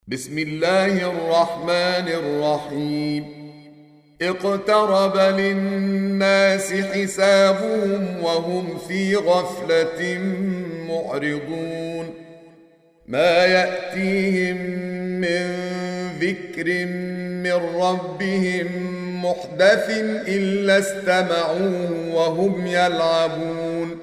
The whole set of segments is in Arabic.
بسم الله الرحمن الرحيم. اقترب للناس حسابهم وهم في غفلة معرضون. ما يأتيهم من ذكر من ربهم محدث إلا استمعوه وهم يلعبون.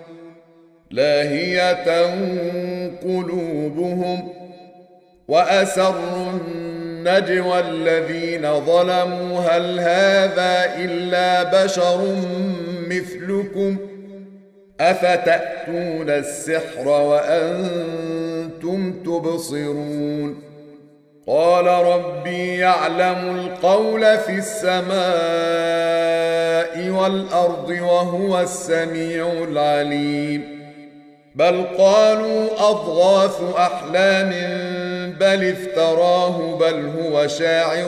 لاهية قلوبهم وأسروا النجوى الذين ظلموا هل هذا إلا بشر مثلكم أفتأتون السحر وأنتم تبصرون. قال ربي يعلم القول في السماء والأرض وهو السميع العليم. بل قالوا أضغاث أحلام بل افتراه بل هو شاعر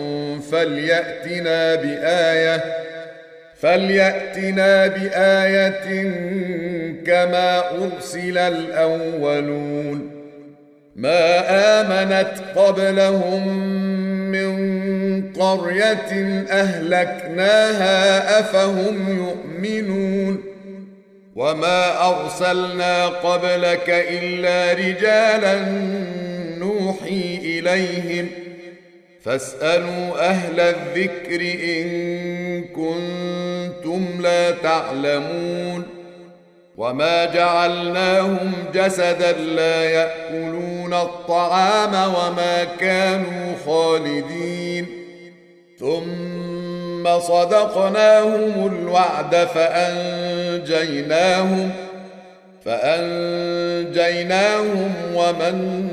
فليأتنا بآية كما أرسل الأولون. ما آمنت قبلهم من قرية أهلكناها أفهم يؤمنون. وما أرسلنا قبلك إلا رجالا نوحي إليهم فاسألوا أهل الذكر إن كنتم لا تعلمون. وما جعلناهم جسدا لا يأكلون الطعام وما كانوا خالدين. ثم صدقناهم الوعد فأنجيناهم ومن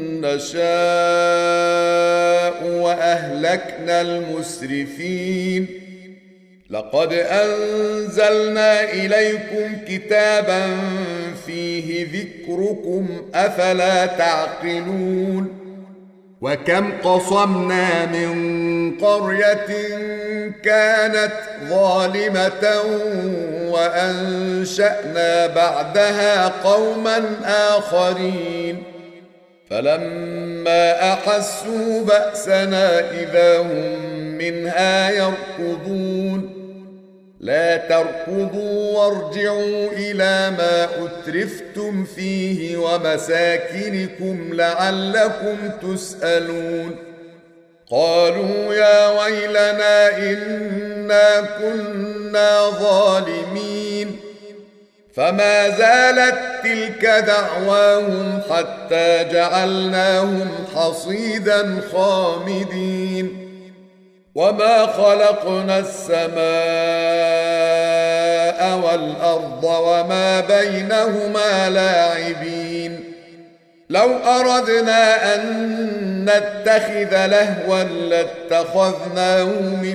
نشاء وأهلكنا المسرفين. لقد أنزلنا إليكم كتابا فيه ذكركم أفلا تعقلون. وكم قصمنا من قرية كانت ظالمة وأنشأنا بعدها قوما آخرين فلما أحسوا بأسنا إذا هم منها يركضون. لا تركضوا وارجعوا إلى ما أترفتم فيه ومساكنكم لعلكم تسألون. قالوا يا ويلنا إنا كنا ظالمين. فما زالت تلك دعواهم حتى جعلناهم حصيدا خامدين. وما خلقنا السماء والأرض وما بينهما لاعبين. لو أردنا أن نتخذ لهوا لاتخذناه من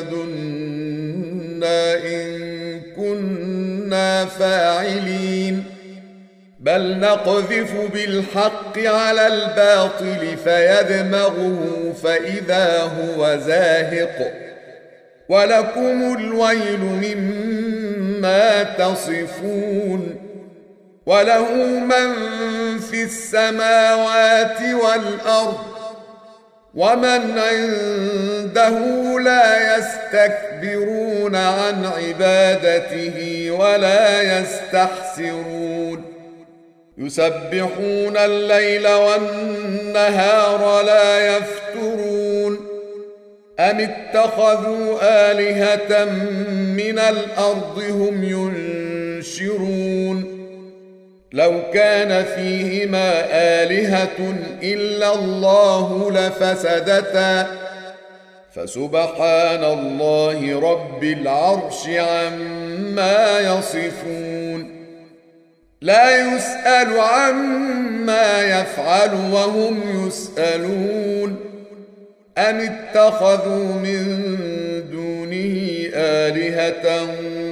لدنا إن كنا فاعلين. بل نقذف بالحق على الباطل فيدمغه فإذا هو زاهق. ولكم الويل مما تصفون. وله من في السماوات والأرض ومن عنده لا يستكبرون عن عبادته ولا يستحسرون. يسبحون الليل والنهار لا يفترون. أم اتخذوا آلهة من الأرض هم ينشرون. لو كان فيهما آلهة إلا الله لفسدتا فسبحان الله رب العرش عما يصفون. لا يسأل عما يفعل وهم يسألون. أم اتخذوا من دونه آلهة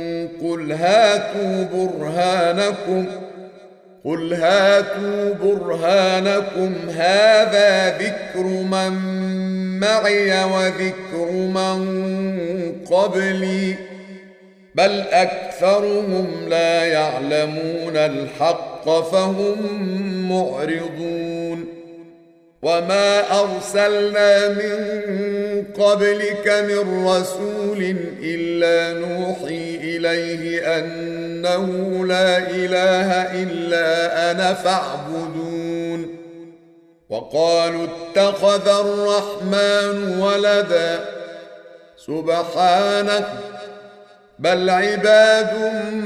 قل هاتوا برهانكم هذا ذكر من معي وذكر من قبلي بل أكثرهم لا يعلمون الحق فهم معرضون. وما أرسلنا من قبلك من رسول إلا نوحي إليه أنه لا إله إلا أنا فاعبدون. وقالوا اتخذ الرحمن ولدا سبحانه بل عباد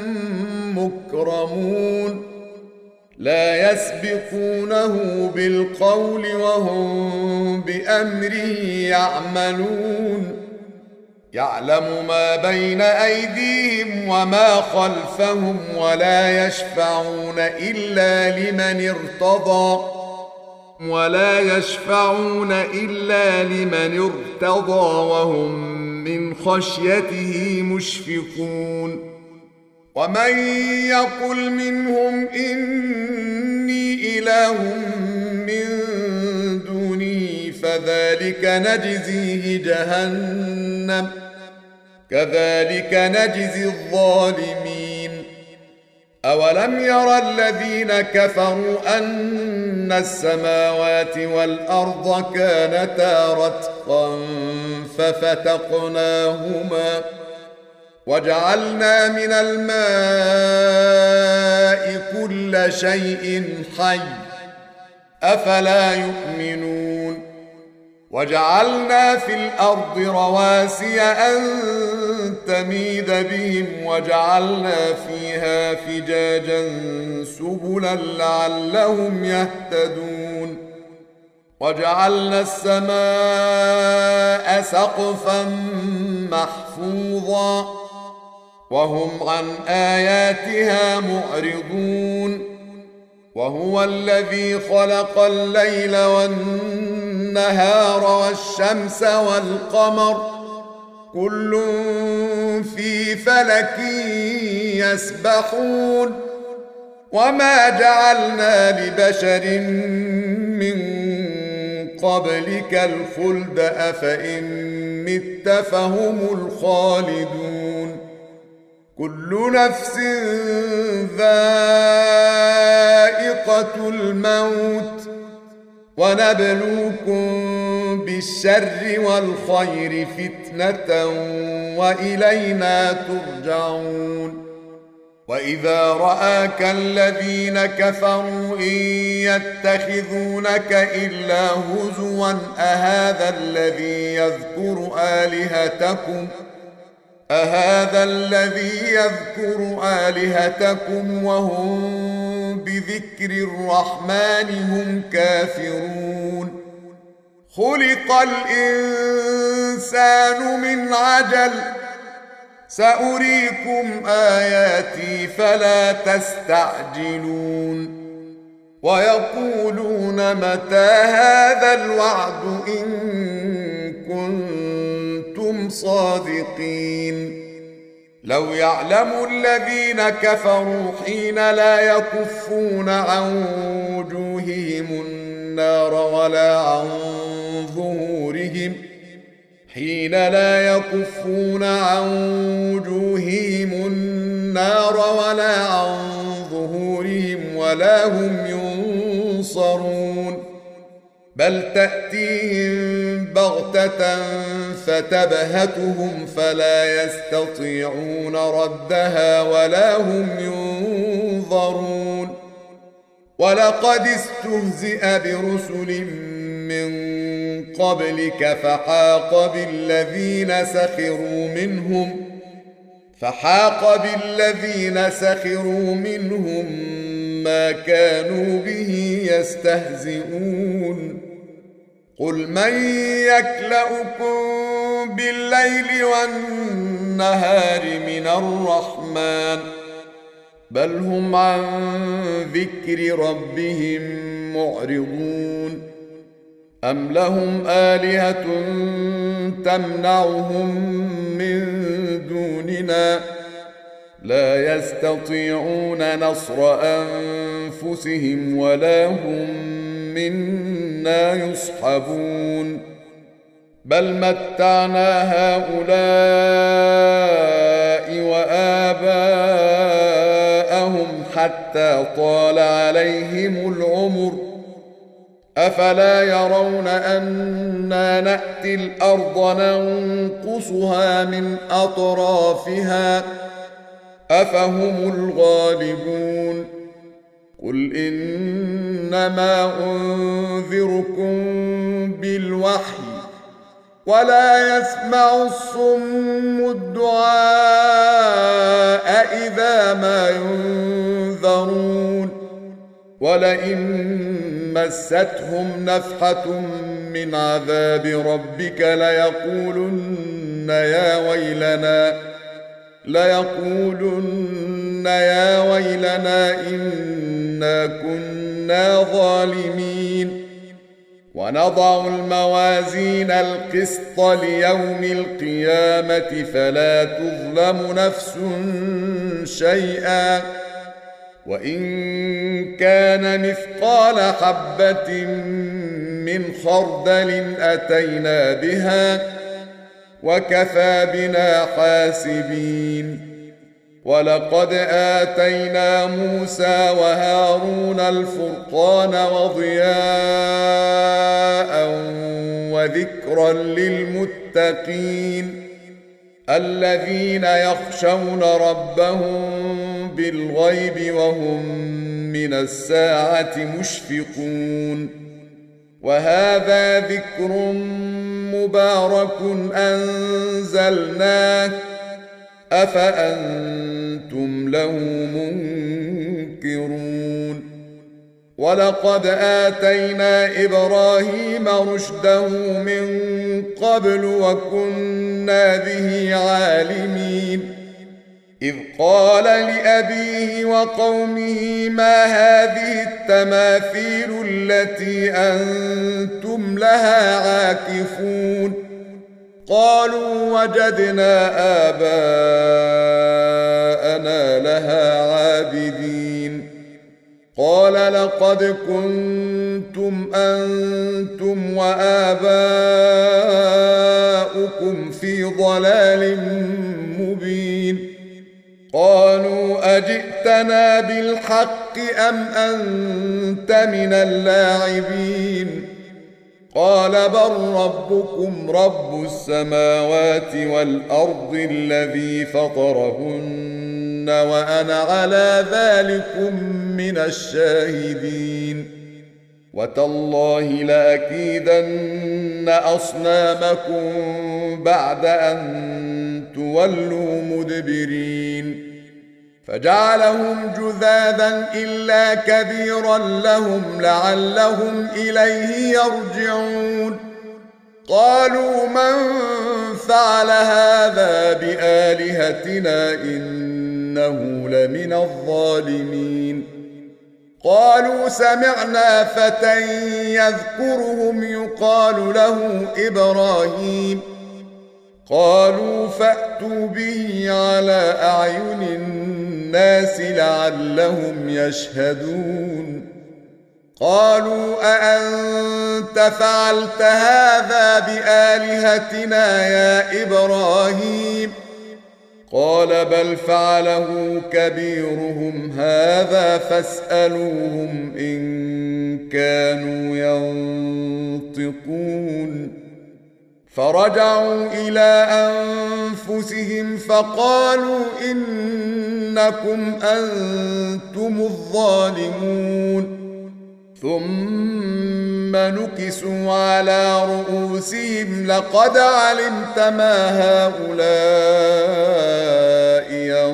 مكرمون لا يسبقونه بالقول وهم بأمره يعملون يعلم ما بين أيديهم وما خلفهم ولا يشفعون إلا لمن ارتضى وهم من خشيته مشفقون. ومن يقل منهم إني إله من دونه فذلك نجزيه جهنم كذلك نجزي الظالمين. أولم يرى الذين كفروا أن السماوات والأرض كانتا رتقا ففتقناهما وجعلنا من الماء كل شيء حي أفلا يؤمنون. وجعلنا في الأرض رواسي أن تميد بهم وجعلنا فيها فجاجا سبلا لعلهم يهتدون. وجعلنا السماء سقفا محفوظا وهم عن آياتها معرضون. وهو الذي خلق الليل والنهار والشمس والقمر كل في فلك يسبحون. وما جعلنا لبشر من قبلك الخلد أفإن مت فهم الخالدون. كل نفس ذائقة الموت ونبلوكم بالشر والخير فتنة وإلينا ترجعون. وإذا رآك الذين كفروا إن يتخذونك إلا هزوا أهذا الذي يذكر آلهتكم وهم بذكر الرحمن هم كافرون. خلق الإنسان من عجل سأريكم آياتي فلا تستعجلون. ويقولون متى هذا الوعد إن كنتم صادقين. لو يعلم الذين كفروا حين لا يكفون عن وجوههم النار ولا عن ظهورهم ولا هم ينصرون. بل تأتيهم بغتة فتبهتهم فلا يستطيعون ردها ولا هم ينظرون. ولقد استهزئ برسل من قبلك فحاق بالذين سخروا منهم ما كانوا به يستهزئون. قل من يكلؤكم بالليل والنهار من الرحمن بل هم عن ذكر ربهم معرضون. أم لهم آلهة تمنعهم من دوننا لا يستطيعون نصر أنفسهم ولا هم منا يصحبون. بل متعنا هؤلاء وآباءهم حتى طال عليهم العمر أفلا يرون أنا نأتي الأرض ننقصها من أطرافها أفهم الغالبون قل إنما أنذركم بالوحي ولا يسمع الصم الدعاء إذا ما ينذرون ولئن مستهم نفحة من عذاب ربك ليقولن يا ويلنا إنا كنا ظالمين ونضع الموازين القسط ليوم القيامة فلا تظلم نفس شيئا وإن كان مثقال حبة من خردل أتينا بها وكفى بنا حاسبين ولقد آتينا موسى وهارون الفرقان وضياء وذكرا للمتقين الذين يخشون ربهم بالغيب وهم من الساعة مشفقون وهذا ذكر مبارك أنزلناه أفأنتم له منكرون ولقد آتينا إبراهيم رشده من قبل وكنا به عالمين إذ قال لأبيه وقومه ما هذه التماثيل التي أنتم لها عاكفون قالوا وجدنا آباءنا لها عابدين قال لقد كنتم أنتم وآباؤكم في ضلال مبين قالوا أجئتنا بالحق أم أنت من اللاعبين قال بل ربكم رب السماوات والأرض الذي فطرهن وأنا على ذلكم من الشاهدين وتالله لأكيدن أصنامكم بعد أن تولوا مدبرين فجعلهم جذاذا إلا كبيرا لهم لعلهم إليه يرجعون قالوا من فعل هذا بآلهتنا إنه لمن الظالمين قالوا سمعنا فتى يذكرهم يقال له إبراهيم قالوا فأتوا به على أعين الناس لعلهم يشهدون قالوا أأنت فعلت هذا بآلهتنا يا إبراهيم قال بل فعله كبيرهم هذا فاسألوهم إن كانوا ينطقون فرجعوا إلى أنفسهم فقالوا إنكم أنتم الظالمون ثم نكسوا على رؤوسهم لقد علمت ما هؤلاء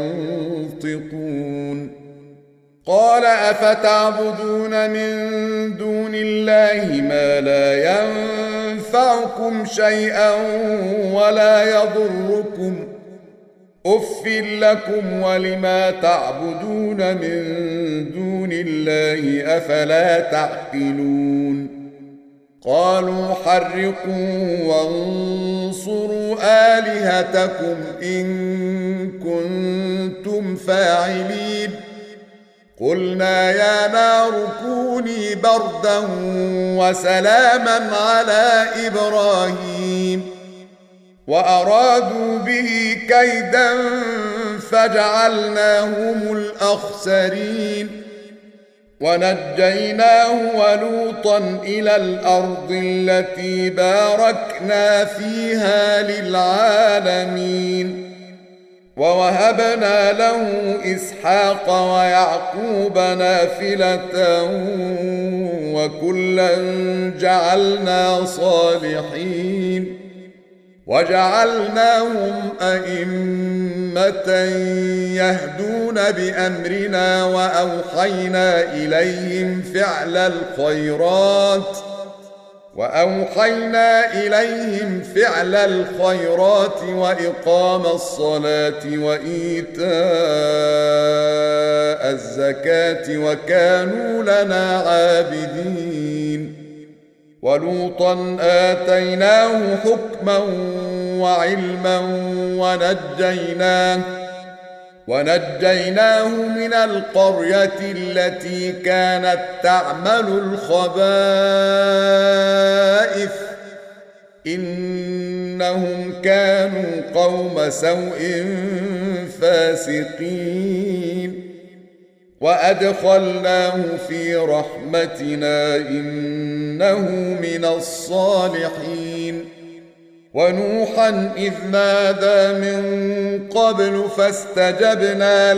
ينطقون قال أفتعبدون من دون الله ما لا ينفعكم شيئا ولا يضركم أف لكم ولما تعبدون من دون الله أفلا تعقلون قالوا حرقوا وانصروا آلهتكم إن كنتم فاعلين قلنا يا نار كوني بردا وسلاما على إبراهيم وأرادوا به كيدا فجعلناهم الأخسرين ونجيناه ولوطا إلى الأرض التي باركنا فيها للعالمين ووهبنا له إسحاق ويعقوب نافلة وكلا جعلنا صالحين وجعلناهم أئمة يهدون بأمرنا وأوحينا إليهم فعل الخيرات وإقام الصلاة وإيتاء الزكاة وكانوا لنا عابدين ولوطا آتيناه حكما وعلما ونجيناه من القرية التي كانت تعمل الخبائث إنهم كانوا قوم سوء فاسقين وأدخلناه في رحمتنا إنه من الصالحين ونوحا إذ نادى من قبل فاستجبنا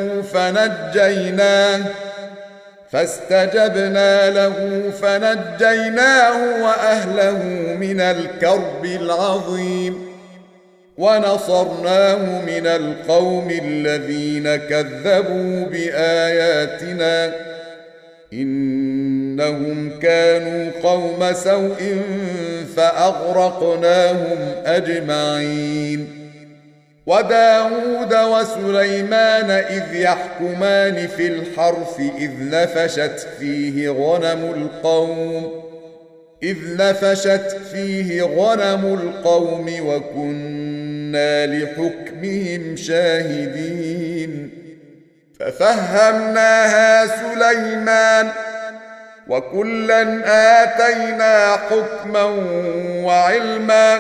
له فنجيناه وأهله من الكرب العظيم ونصرناه من القوم الذين كذبوا بآياتنا إنهم كانوا قوم سوء فأغرقناهم أجمعين وداود وسليمان إذ يحكمان في الحرث إذ نفشت فيه غنم القوم وكنا لحكمهم شاهدين ففهمناها سليمان وكلا آتينا حكما وعلما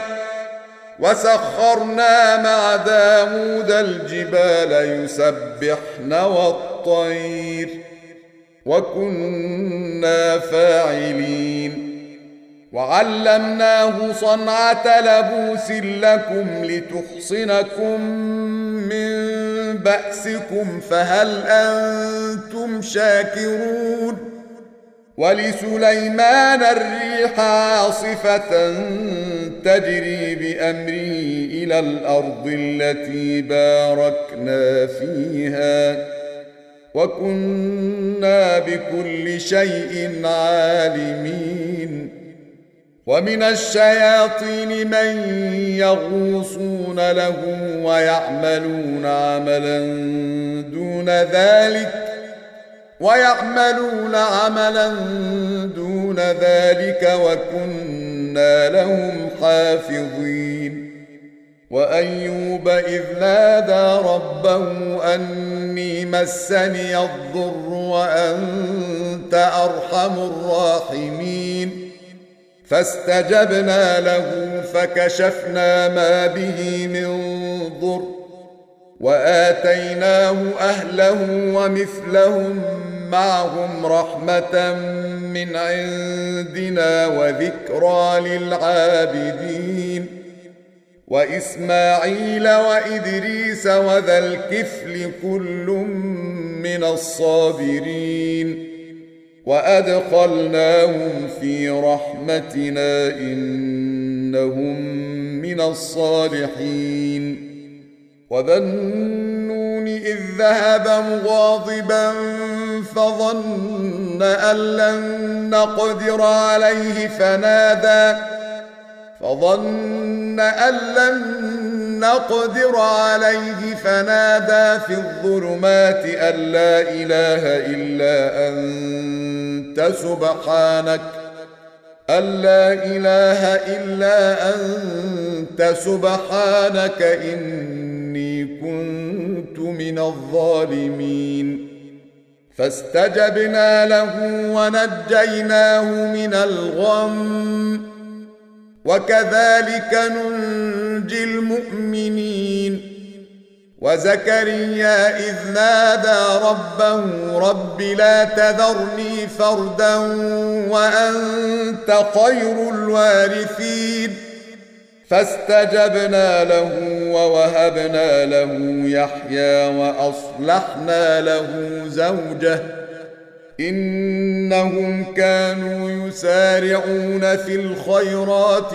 وسخرنا مع داود الجبال يسبحن والطير وكنا فاعلين وعلمناه صنعة لبوس لكم لتحصنكم من بأسكم فهل أنتم شاكرون ولسليمان الريح عاصفة تجري بأمره إلى الأرض التي باركنا فيها وكنا بكل شيء عالمين ومن الشياطين من يغوصون له ويعملون عملا دون ذلك وكنا لهم حافظين وأيوب إذ نادى ربه أني مسني الضر وأنت أرحم الراحمين فاستجبنا له فكشفنا ما به من ضر وآتيناه أهله ومثلهم معهم رحمة من عندنا وذكرى للعابدين وإسماعيل وإدريس وذا الكفل كل من الصابرين وأدخلناهم في رحمتنا إنهم من الصالحين وذا النون إذ ذهب مغاضبا فظن أن لن نقدر عليه فنادى في الظلمات أن لا إله إلا أنت سبحانك إني كنت من الظالمين فاستجبنا له ونجيناه من الغم وكذلك ننجي المؤمنين وزكريا إذ نادى ربه رب لا تذرني فردا وأنت خير الوارثين فاستجبنا له ووهبنا له يحيى وأصلحنا له زوجه إنهم كانوا يسارعون في الخيرات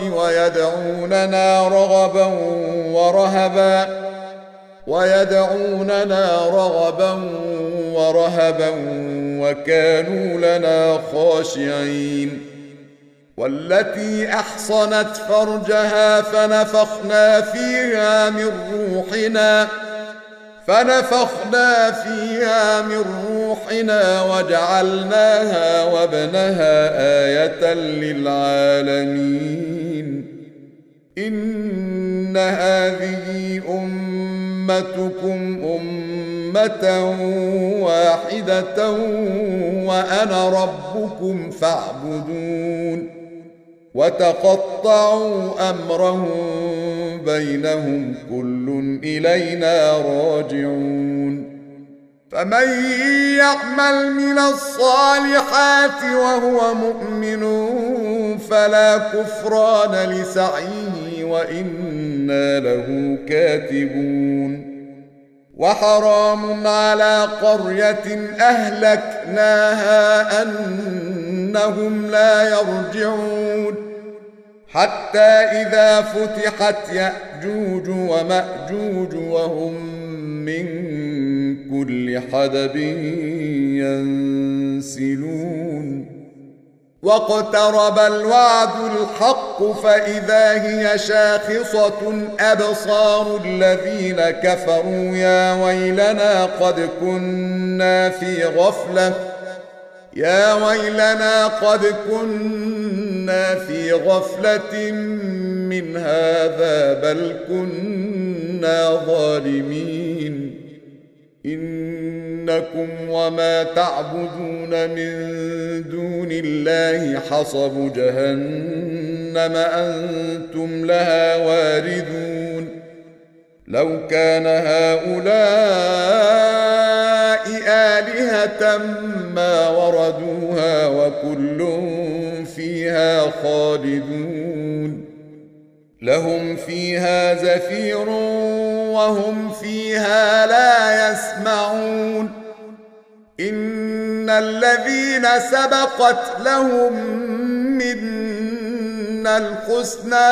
ويدعوننا رغبا ورهبا وكانوا لنا خاشعين والتي أحصنت فرجها فنفخنا فيها من روحنا وجعلناها وابنها آية للعالمين إن هذه أمتكم أمة واحدة وأنا ربكم فاعبدون وتقطعوا أمرهم بينهم كل إلينا راجعون فمن يعمل من الصالحات وهو مؤمن فلا كفران لسعيه وإنا له كاتبون وحرام على قرية أهلكناها أنهم لا يرجعون حتى إذا فتحت يأجوج ومأجوج وهم من كل حدب ينسلون واقترب الوعد الحق فإذا هي شاخصة أبصار الذين كفروا يا ويلنا قد كنا في غفلة من هذا بل كنا ظالمين إنكم وما تعبدون من دون الله حصب جهنم أنتم لها واردون لو كان هؤلاء آلهة ما وردوها وكل فيها خالدون لهم فيها زفير وهم فيها لا يسمعون إن الذين سبقت لهم منا الحسنى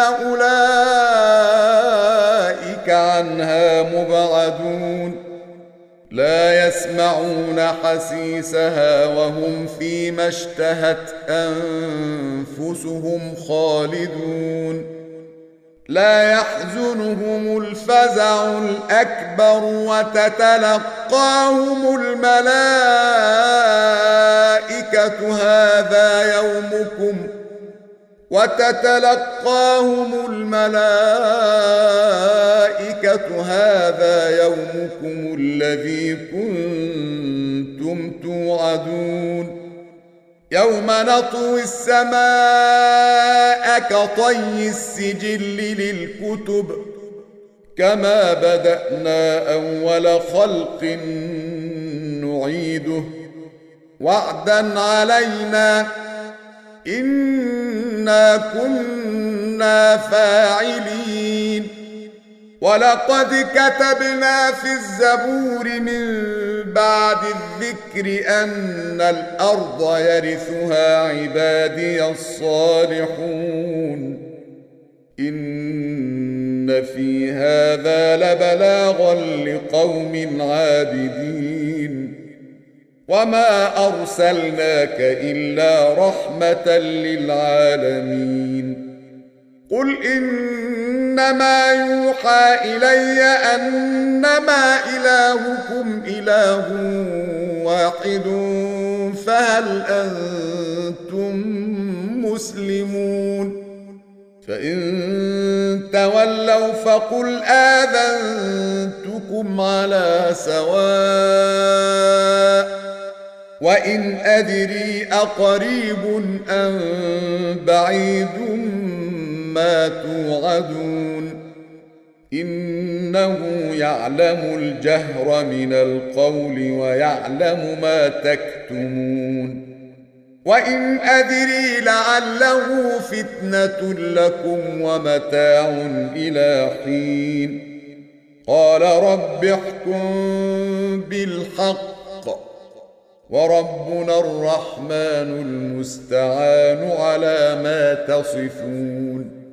أولئك عنها مبعدون لا يسمعون حسيسها وهم فيما اشتهت أنفسهم خالدون لا يحزنهم الفزع الأكبر وتتلقاهم الملائكة هذا يومكم الذي كنتم توعدون يوم نطوي السماء كطي السجل للكتب كما بدأنا أول خلق نعيده وعدا علينا إنا كنا فاعلين ولقد كتبنا في الزبور من بعد الذكر أن الأرض يرثها عبادي الصالحون إن في هذا لبلاغا لقوم عابدين وما أرسلناك إلا رحمة للعالمين قل إنما يوحى إلي أنما إلهكم إله واحد فهل أنتم مسلمون فإن تولوا فقل آذنتكم على سواء وإن أدري أقريب أم بعيد ما توعدون إنه يعلم الجهر من القول ويعلم ما تكتمون وإن أدري لعله فتنة لكم ومتاع إلى حين قال رب احكم بالحق وربنا الرحمن المستعان على ما تصفون